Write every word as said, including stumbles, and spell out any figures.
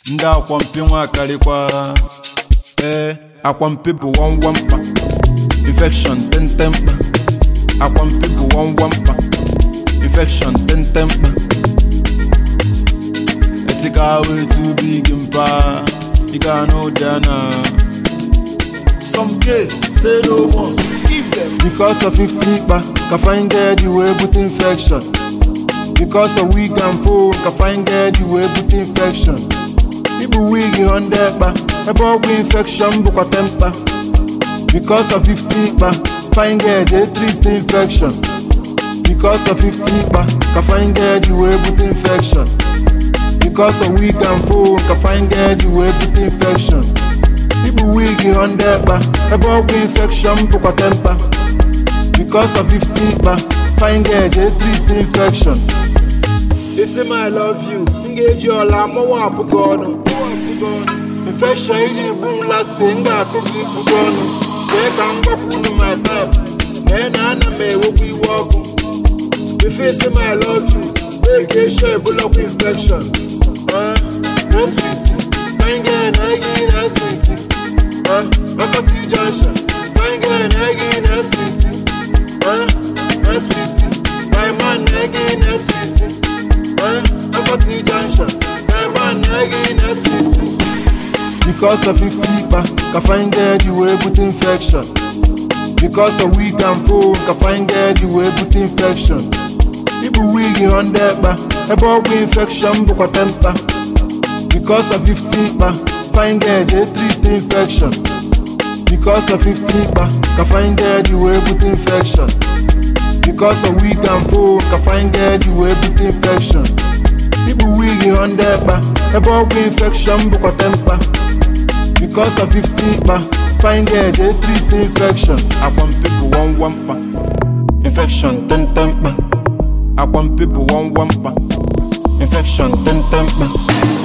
Nda akwampi nwa karikwa. Eh, akwampi bu one one pa. Infection ten ten pa. Akwampi bu one one pa. Infection ten ten pa. Etika way too big in pa. You can know Diana. Some gay say no more. Give them. Because of fifty pa, can find girl you way put infection. Because of weak and full, can find girl you way put infection. People weak on that pa, about we infection book a temper. Because of fifty pa, find girl they treat the infection. Because of fifty pa, can find girl you way put infection. Because of weak and full, can find girl you way put infection. People weak on that pa, about we infection book a temper. Because of fifty pa, find girl they treat the infection. They say my love you, engage your lamb, I want to go. Infection, you didn't boom last thing, I could be gone. They can't go to my time. Then I may be walking. If they say my love you, they get sure bull up infection. Uh, that's sweet. Fine girl, I get that sweet. Uh, back up to junction. Fine girl, I get that sweet. Uh, that's sweet. My man, I get that sweet. Uh, back up to junction. My man, I get that sweet. Because of fifty pa, can find girl you way put infection. Because of weak and full, can find girl you way put infection. People weak on that pa, about we infection book a temper. Because of fifty pa, find girl they treat the infection. Because of fifty pa, can find girl you way put infection. Because of weak and full, can find girl you way put infection. People weak on that pa, about we infection book a temper. Because of fifty pa, find girl they treat the infection. I want people one one pa. Infection ten ten pa. I want people one one pa. Infection ten ten pa.